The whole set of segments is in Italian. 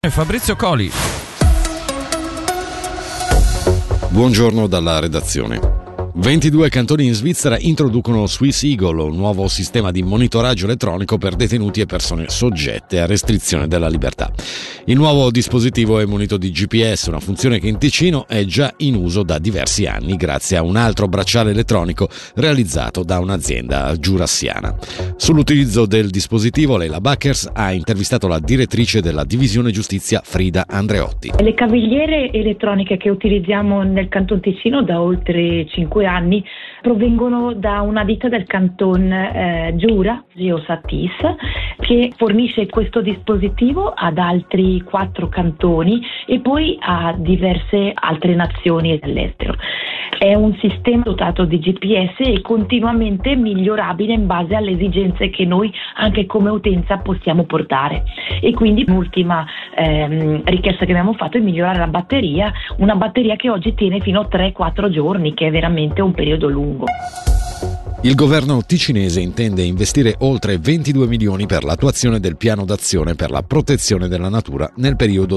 Fabrizio Coli. Buongiorno dalla redazione. 22 cantoni in Svizzera introducono Swiss Eagle, un nuovo sistema di monitoraggio elettronico per detenuti e persone soggette a restrizione della libertà. Il nuovo dispositivo è munito di GPS, una funzione che in Ticino è già in uso da diversi anni grazie a un altro bracciale elettronico realizzato da un'azienda giurassiana. Sull'utilizzo del dispositivo Leila Backers ha intervistato la direttrice della divisione giustizia Frida Andreotti. Le cavigliere elettroniche che utilizziamo nel Canton Ticino da oltre 5 anni provengono da una ditta del Canton Giura, Geosatis, che fornisce questo dispositivo ad altri 4 cantoni e poi a diverse altre nazioni all'estero. È un sistema dotato di GPS e continuamente migliorabile in base alle esigenze che noi anche come utenza possiamo portare. E quindi l'ultima richiesta che abbiamo fatto è migliorare la batteria, una batteria che oggi tiene fino a 3-4 giorni, che è veramente un periodo lungo. Il governo ticinese intende investire oltre 22 milioni per l'attuazione del piano d'azione per la protezione della natura nel periodo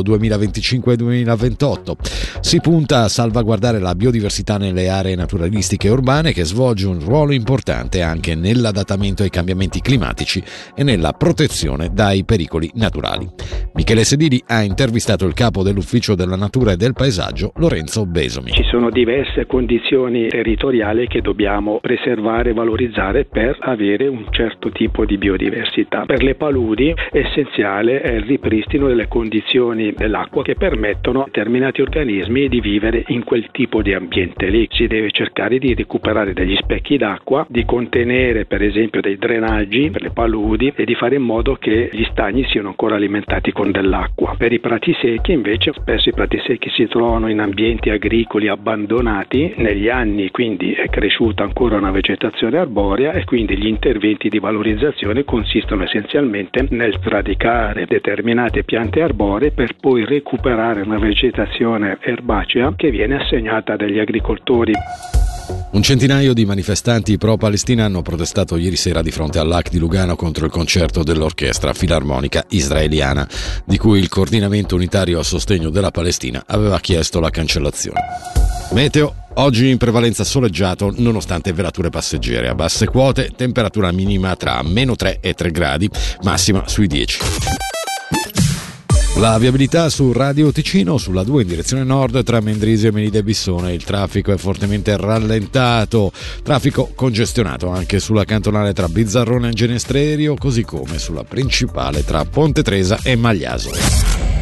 2025-2028. Si punta a salvaguardare la biodiversità nelle aree naturalistiche urbane, che svolge un ruolo importante anche nell'adattamento ai cambiamenti climatici e nella protezione dai pericoli naturali. Michele Sedili ha intervistato il capo dell'Ufficio della Natura e del Paesaggio, Lorenzo Besomi. Ci sono diverse condizioni territoriali che dobbiamo preservare, valorizzare per avere un certo tipo di biodiversità. Per le paludi essenziale è il ripristino delle condizioni dell'acqua che permettono a determinati organismi di vivere in quel tipo di ambiente lì. Si deve cercare di recuperare degli specchi d'acqua, di contenere per esempio dei drenaggi per le paludi e di fare in modo che gli stagni siano ancora alimentati con dell'acqua. Per i prati secchi invece, spesso i prati secchi si trovano in ambienti agricoli abbandonati. Negli anni quindi è cresciuta ancora una vegetazione arborea e quindi gli interventi di valorizzazione consistono essenzialmente nel sradicare determinate piante arboree per poi recuperare una vegetazione erbacea che viene assegnata dagli agricoltori. Un centinaio di manifestanti pro-Palestina hanno protestato ieri sera di fronte all'Hack di Lugano contro il concerto dell'orchestra filarmonica israeliana, di cui il coordinamento unitario a sostegno della Palestina aveva chiesto la cancellazione. Meteo. Oggi in prevalenza soleggiato nonostante velature passeggere. A basse quote, temperatura minima tra -3 e 3 gradi, massima sui 10. La viabilità su Radio Ticino, sulla 2 in direzione nord tra Mendrisio e Melide Bissone. Il traffico è fortemente rallentato, traffico congestionato anche sulla cantonale tra Bizzarrone e Genestrerio, così come sulla principale tra Ponte Tresa e Magliaso.